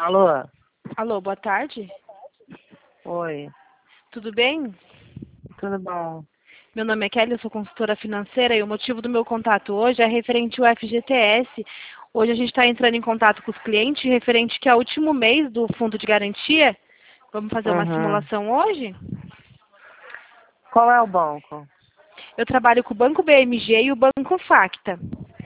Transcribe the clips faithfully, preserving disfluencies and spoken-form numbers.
Alô? Alô, boa tarde. Oi, Tudo bem? tudo bom? Meu nome é Kelly, eu sou consultora financeira e o motivo do meu contato hoje é referente ao F G T S. Hoje a gente está entrando em contato com os clientes referente que é o último mês do fundo de garantia. Vamos fazer uma Uhum. simulação hoje? Qual é o banco? Eu trabalho com o Banco B M G e o Banco Facta.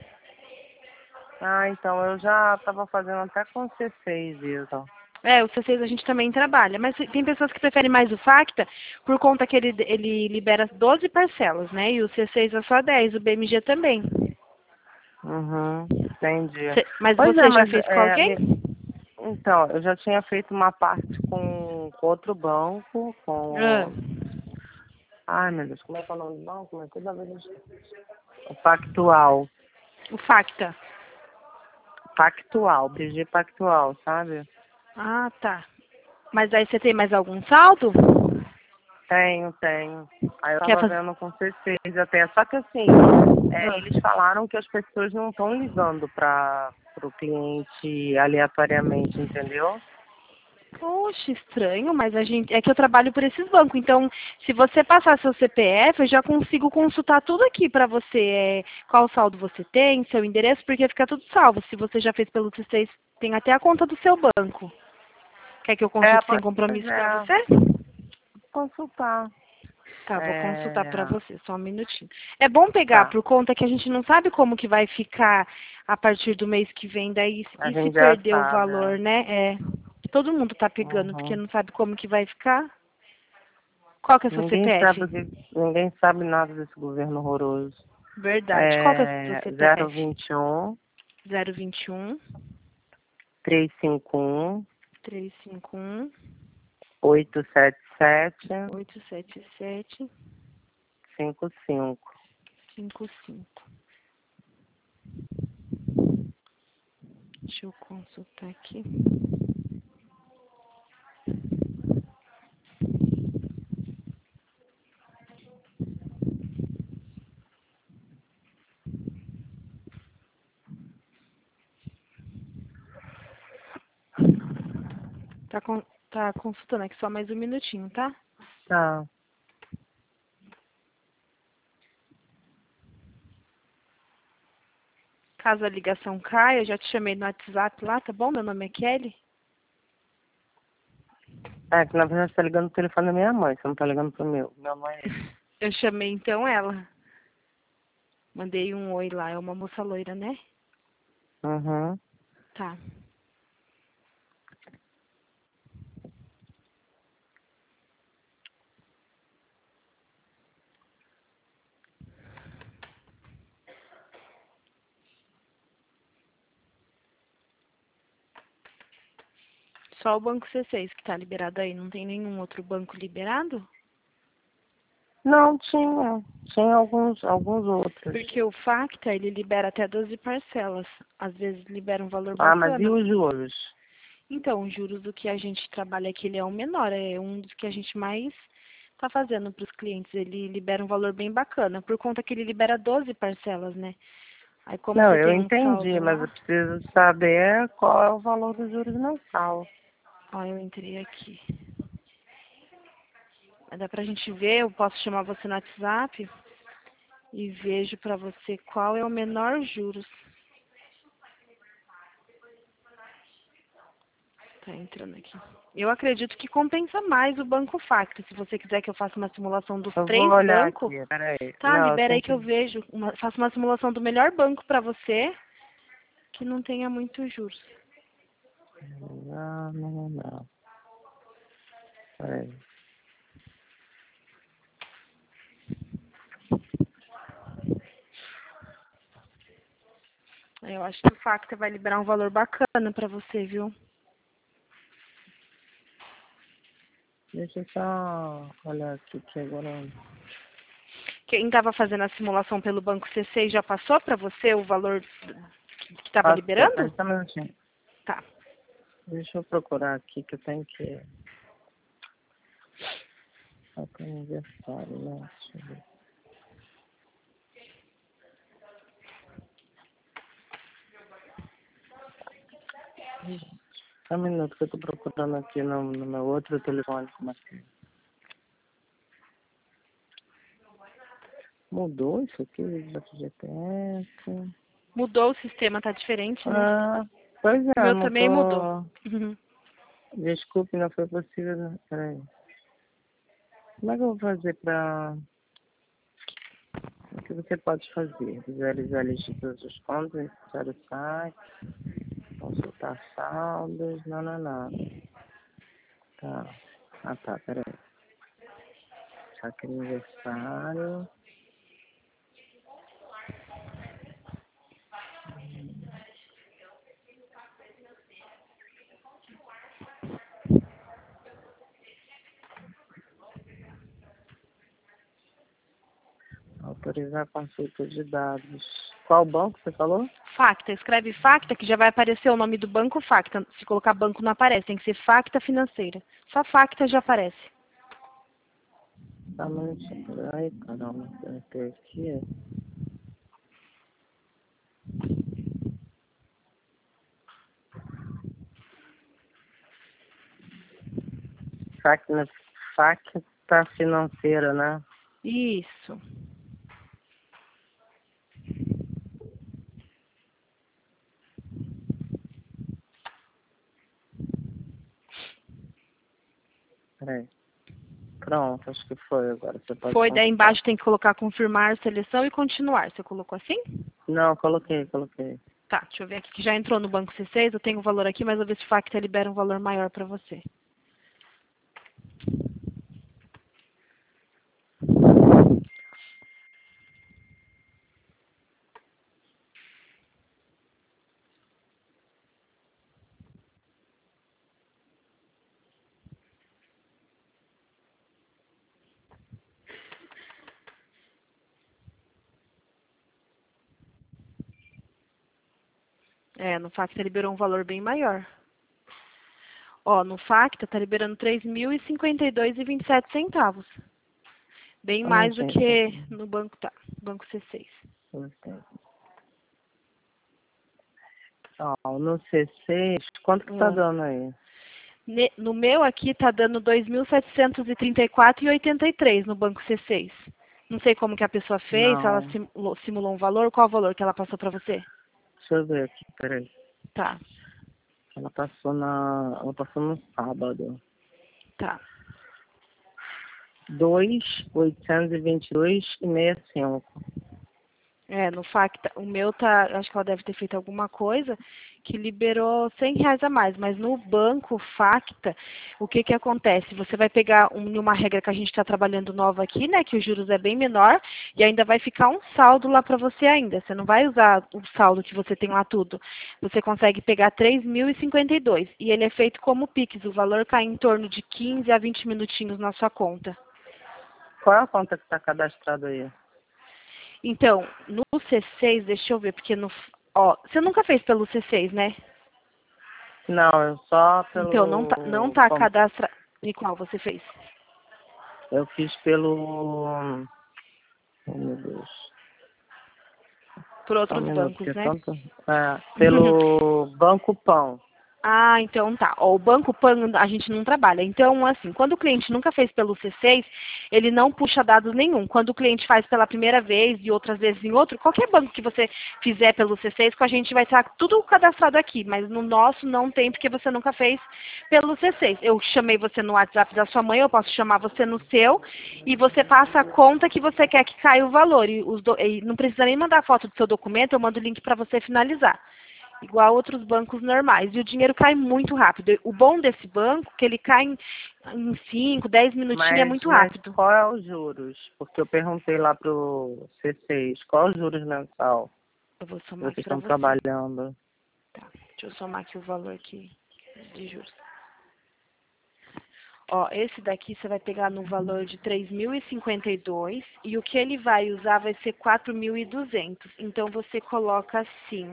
Ah, então eu já estava fazendo até com C seis isso. É, o C seis a gente também trabalha, mas tem pessoas que preferem mais o Facta por conta que ele, ele libera doze parcelas, né? E o C seis é só dez, o B M G também. Uhum, entendi. Cê- mas Pois é, você já mas fez com é, alguém? me- então, eu já tinha feito uma parte com, com outro banco, Ah, com. Ai, meu Deus, como é que é o nome do banco? Mas toda vez eu esqueço. O Pactual. o Facta. Pactual, B G Pactual, sabe? Ah, tá. Mas aí você tem mais algum saldo? Tenho, tenho. Aí eu Quer tava fazer? vendo com C seis até. Só que assim, é, Ah. eles falaram que as pessoas não estão ligando para o cliente aleatoriamente, entendeu? Poxa, estranho, mas a gente é que eu trabalho por esses bancos. Então, se você passar seu C P F, eu já consigo consultar tudo aqui para você. É, qual saldo você tem, seu endereço, porque fica tudo salvo. Se você já fez pelo C seis, tem até a conta do seu banco. Quer que eu É, consulte sem pois compromisso para é, você? consultar. Tá, vou consultar para É, você, só um minutinho. É bom pegar tá, por conta que a gente não sabe como que vai ficar a partir do mês que vem, daí a e se gente já perder o sabe. valor, É. né? É, todo mundo tá pegando porque Uhum. não sabe como que vai ficar. Qual que é seu Ninguém sabe C P F? o que, ninguém sabe nada desse governo horroroso. Verdade. Qual que é o seu É C P F? zero vinte e um, zero vinte e um, trezentos e cinquenta e um, trezentos e cinquenta e um, oitocentos e setenta e sete, oitocentos e setenta e sete, cinquenta e cinco. cinquenta e cinco. Deixa eu consultar aqui. Tá, con- tá consultando aqui só mais um minutinho, tá? Tá. Caso a ligação caia, eu já te chamei no WhatsApp lá, tá bom? Meu nome é Kelly. É, que na verdade você tá ligando pro telefone da minha mãe, você não tá ligando pro meu. Meu mãe. Eu chamei então ela. Mandei um oi lá, é uma moça loira, né? Uhum. Tá. Só o banco C seis que tá liberado aí, não tem nenhum outro banco liberado? Não, tinha. Tinha alguns, alguns outros. Porque o Facta, ele libera até doze parcelas. Às vezes libera um valor Ah, mas e bacana. os juros? Então, os juros do que a gente trabalha aqui, ele é o menor. É um dos que a gente mais está fazendo para os clientes. Ele libera um valor bem bacana, por conta que ele libera doze parcelas, né? Aí como Não, você eu tem um entendi, saldo mas eu lá, preciso saber qual é o valor dos juros mensal. ó, eu entrei aqui. Aí dá pra gente ver, eu posso chamar você no WhatsApp e vejo pra você qual é o menor juros. Tá entrando aqui. Eu acredito que compensa mais o Banco Facto. Se você quiser que eu faça uma simulação dos Eu vou três olhar bancos, aqui, peraí. tá, Não, eu libera aí tenho que eu que. vejo. Uma, faço uma simulação do melhor banco pra você, que não tenha muitos juros. Não, não, não. Peraí. Eu acho que o Facta vai liberar um valor bacana pra você, viu? Deixa eu só olhar aqui que agora. Quem estava fazendo a simulação pelo Banco C seis já passou pra você o valor que estava Passou, liberando? peraí só um minutinho. Tá. Deixa eu procurar aqui que eu tenho que. Só que é aniversário, né? Deixa eu ver. Só um minuto que eu tô procurando aqui no, no meu outro telefone. Como é que é? Mudou isso aqui? G P S. Mudou o sistema, tá diferente, né? Ah, pois O é, meu não também mudou. tô... Uhum. Desculpe, não foi possível. Né? Peraí. Como é que eu vou fazer pra... O que você pode fazer? Visualizar a lista de todos os contos, iniciar o site, consultar saldos, não, não, não. Tá. Ah, tá, peraí. Saque aniversário. Autorizar a consulta de dados. Qual banco você falou? Facta, escreve Facta que já vai aparecer o nome do banco Facta. Se colocar banco não aparece, tem que ser Facta Financeira. Só Facta já aparece. Tá, mas... Ai, caramba, deve ter aqui. Facta, facta financeira, né? Isso. Peraí. Pronto, acho que foi agora. Você pode Foi, daí consultar. embaixo tem que colocar confirmar, seleção e continuar. Você colocou assim? Não, coloquei, coloquei. Tá, deixa eu ver aqui que já entrou no banco C seis, eu tenho o valor aqui, mas eu vou ver se o Facta libera um valor maior para você. É, no Facta liberou um valor bem maior. Ó, no Facta tá liberando três mil e cinquenta e dois e vinte e sete centavos. Bem mais do Somente que no banco, tá, banco C seis. Ó, no C seis, quanto que tá Hum. dando aí? Ne- No meu aqui tá dando dois mil setecentos e trinta e quatro e oitenta e três no banco C seis. Não sei como que a pessoa fez, se ela Não, simulou, simulou um valor, qual o valor que ela passou para você? deixa eu ver aqui, peraí. Tá, Ela passou na. Ela passou no sábado. tá. Dois, oitocentos e vinte e dois e sessenta e cinco. É, no Facta, o meu tá, acho que ela deve ter feito alguma coisa que liberou cem reais a mais, mas no banco Facta, o que que acontece? Você vai pegar um, uma regra que a gente está trabalhando nova aqui, né, que os juros é bem menor, e ainda vai ficar um saldo lá para você ainda. Você não vai usar o saldo que você tem lá tudo. Você consegue pegar três mil e cinquenta e dois, e ele é feito como Pix, o valor cai em torno de quinze a vinte minutinhos na sua conta. Qual é a conta que tá cadastrada aí? Então, no C seis, deixa eu ver, porque no. Ó, você nunca fez pelo C seis, né? Não, eu só Então, não tá, não pelo. tá como- cadastrado. E qual você fez? Eu fiz pelo. Oh, meu Deus. Por Só um outros minuto, que bancos, é né? tanto. É, pelo Banco Pão. Ah, então tá. Ó, o Banco Pan a gente não trabalha. Então, assim, quando o cliente nunca fez pelo C seis, ele não puxa dados nenhum. Quando o cliente faz pela primeira vez e outras vezes em outro, qualquer banco que você fizer pelo C seis, com a gente vai estar tudo cadastrado aqui. Mas no nosso não tem, porque você nunca fez pelo C seis. Eu chamei você no WhatsApp da sua mãe, eu posso chamar você no seu, e você passa a conta que você quer que caia o valor. E, os do, e não precisa nem mandar foto do seu documento, eu mando o link para você finalizar. Igual outros bancos normais. E o dinheiro cai muito rápido. O bom desse banco é que ele cai em em cinco, dez minutinhos, é Mas, muito mas rápido. qual é os juros? Porque eu perguntei lá pro C seis, qual é os juros mensal Eu vou que somar vocês aqui para estão você. trabalhando? Tá. Deixa eu somar aqui o valor aqui de juros. Ó, esse daqui você vai pegar no valor de três mil e cinquenta e dois e o que ele vai usar vai ser quatro mil e duzentos. Então você coloca assim,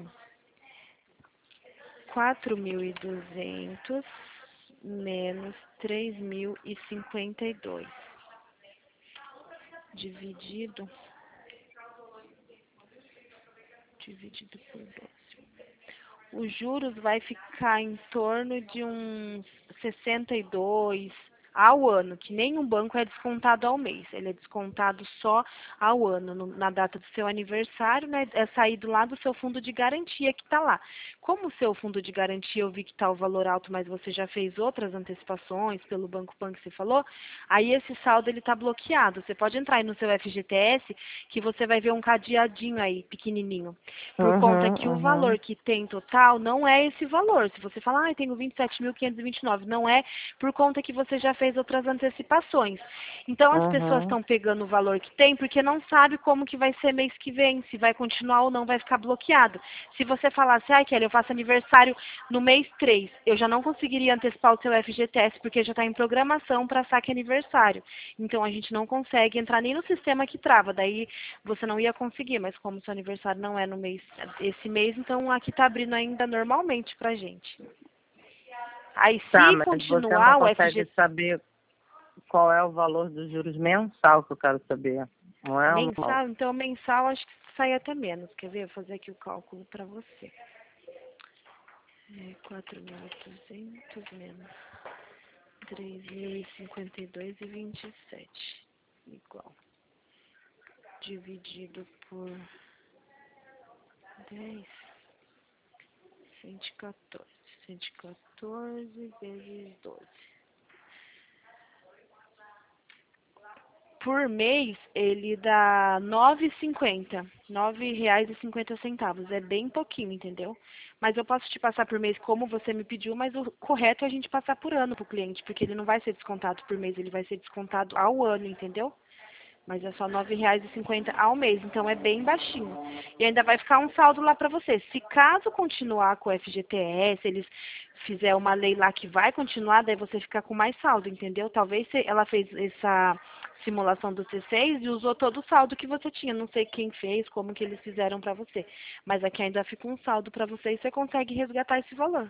quatro mil e duzentos menos três mil e cinquenta e dois dividido dividido por doze. os juros vai ficar em torno de uns sessenta e dois ao ano, que nenhum banco é descontado ao mês, ele é descontado só ao ano, no, na data do seu aniversário, né, é saído lá do seu fundo de garantia que está lá. Como o seu fundo de garantia eu vi que está o valor alto, mas você já fez outras antecipações pelo Banco Pan que você falou, aí esse saldo ele está bloqueado. Você pode entrar aí no seu F G T S, que você vai ver um cadeadinho aí, pequenininho, por conta Uhum, que o uhum, valor que tem total não é esse valor. Se você falar, ah, eu tenho vinte e sete mil quinhentos e vinte e nove, não é, por conta que você já fez outras antecipações. Então as pessoas uhum. estão pegando o valor que tem porque não sabe como que vai ser mês que vem, se vai continuar ou não, vai ficar bloqueado. Se você falasse, ah, Kelly, eu faço aniversário no mês três, eu já não conseguiria antecipar o seu F G T S porque já está em programação para saque aniversário. Então a gente não consegue entrar nem no sistema que trava, daí você não ia conseguir, mas como seu aniversário não é no mês, esse mês, então aqui está abrindo ainda normalmente pra gente. Aí Tá, se mas você não continuar o consegue F G T S saber qual é o valor dos juros mensal que eu quero saber. Não é uma... mensal, então mensal acho que sai até menos. Quer ver? Eu vou fazer aqui o cálculo para você. É quatro mil e duzentos menos três mil e cinquenta e dois e vinte e sete. Igual. Dividido por dez, cento e quatorze. cento e quatorze vezes doze. Por mês, ele dá nove reais e cinquenta centavos. nove reais e cinquenta centavos. É bem pouquinho, entendeu? Mas eu posso te passar por mês como você me pediu, mas o correto é a gente passar por ano para o cliente, porque ele não vai ser descontado por mês, ele vai ser descontado ao ano, entendeu? Mas é só nove reais e cinquenta centavos ao mês, então é bem baixinho. E ainda vai ficar um saldo lá para você. Se caso continuar com o F G T S, eles fizer uma lei lá que vai continuar, daí você fica com mais saldo, entendeu? Talvez ela fez essa simulação do C seis e usou todo o saldo que você tinha. Não sei quem fez, como que eles fizeram para você. Mas aqui ainda fica um saldo para você e você consegue resgatar esse valor.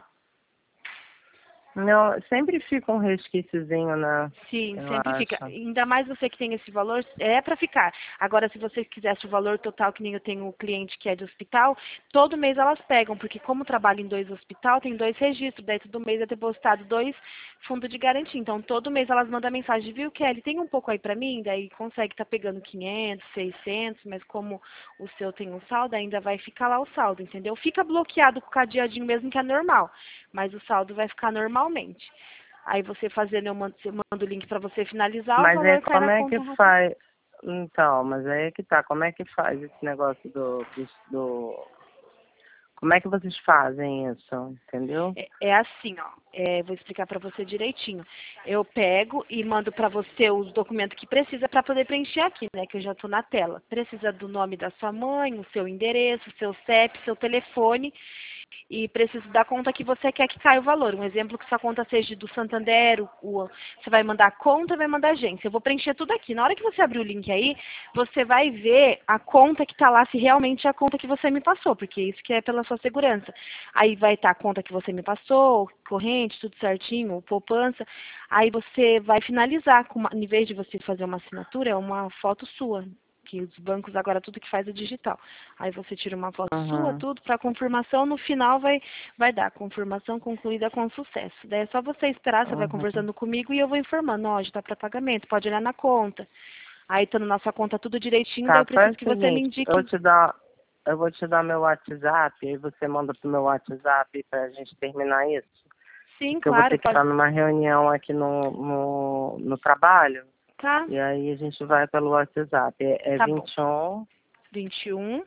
Não, sempre fica um resquíciozinho, né? Sim, Eu sempre fica. acho. Ainda mais você que tem esse valor, é para ficar. Agora, se você quisesse o valor total, que nem eu tenho um cliente que é de hospital, todo mês elas pegam, porque como trabalho em dois hospital, tem dois registros, daí todo mês é depositado dois fundos de garantia. Então, todo mês elas mandam mensagem, viu, Kelly, tem um pouco aí para mim? Daí consegue estar tá pegando quinhentos, seiscentos, mas como o seu tem um saldo, ainda vai ficar lá o saldo, entendeu? Fica bloqueado com o cadeadinho mesmo, que é normal, mas o saldo vai ficar normalmente. Aí você fazendo, eu mando, eu mando o link para você finalizar, o Mas aí valor cai como na é que conta rápido. faz? Então, mas aí é que tá. Como é que faz esse negócio do, do, do... Como é que vocês fazem isso? Entendeu? É, é assim, ó. É, vou explicar para você direitinho. Eu pego e mando para você os documentos que precisa para poder preencher aqui, né? Que eu já estou na tela. Precisa do nome da sua mãe, o seu endereço, o seu C E P, seu telefone. E preciso da conta que você quer que caia o valor. Um exemplo que sua conta seja do Santander, o, o- você vai mandar a conta, vai mandar a agência. Eu vou preencher tudo aqui. Na hora que você abrir o link aí, você vai ver a conta que está lá, se realmente é a conta que você me passou, porque isso que é pela sua segurança. Aí vai estar a conta que você me passou, corrente, tudo certinho, poupança. Aí você vai finalizar, com uma, em vez de você fazer uma assinatura, é uma foto sua, que os bancos agora tudo que faz é digital. Aí você tira uma foto sua, Uhum. tudo, para confirmação, no final vai, vai dar confirmação concluída com sucesso. Daí é só você esperar, você vai Uhum. conversando comigo e eu vou informando, ó, já está para pagamento, pode olhar na conta. Aí tá na nossa conta tudo direitinho, daí Tá, eu preciso faz o que você me seguinte, eu indique. te dar, eu vou te dar meu WhatsApp, aí você manda pro meu WhatsApp pra gente terminar isso. Sim, Porque eu vou claro, ter que pode. estar numa reunião aqui no, no, no trabalho. Tá, E aí a gente vai pelo WhatsApp. É, é tá bom. vinte e um, vinte e um,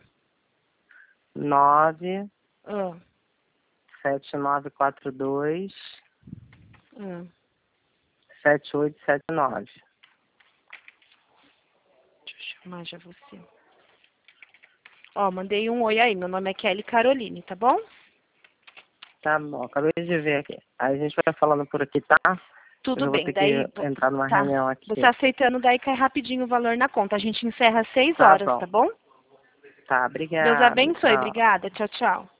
nove, ah, sete nove quatro dois, ah, sete oito sete nove. deixa eu chamar já você. Ó, mandei um oi aí, meu nome é Kelly Caroline, tá bom? Tá bom, acabei de ver aqui. Aí a gente vai falando por aqui, tá? Eu Tudo já vou bem, ter que daí, vo- entrar numa tá. reunião Você aqui. aceitando, daí cai rapidinho o valor na conta. A gente encerra às seis Tá horas, bom. tá bom? Tá, Deus obrigada. abençoe, Tchau. obrigada. Tchau, tchau.